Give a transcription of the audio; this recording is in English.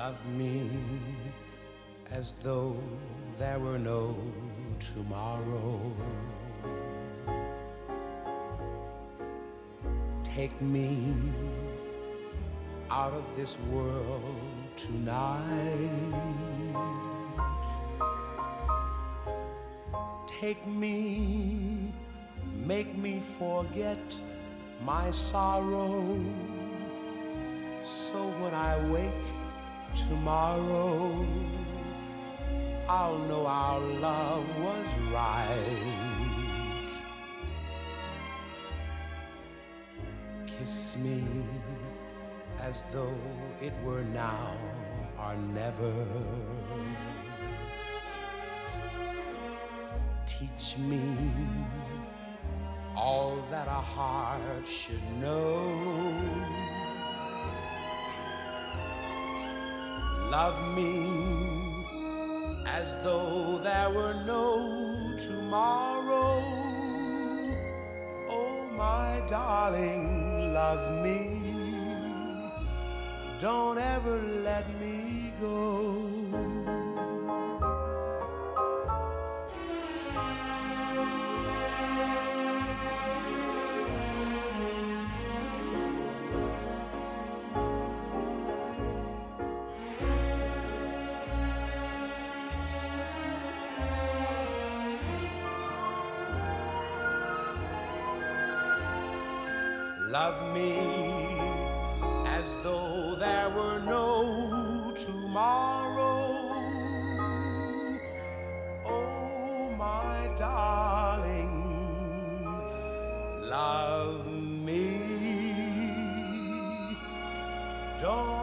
Love me as though there were no tomorrow. Take me out of this world tonight. Take me, make me forget my sorrow, so when I wake tomorrow, I'll know our love was right. Kiss me as though it were now or never. Teach me all that a heart should know. Love me as though there were no tomorrow. Oh, my darling, love me. Don't ever let me go. Love me as though there were no tomorrow. Oh, my darling, love me. Don't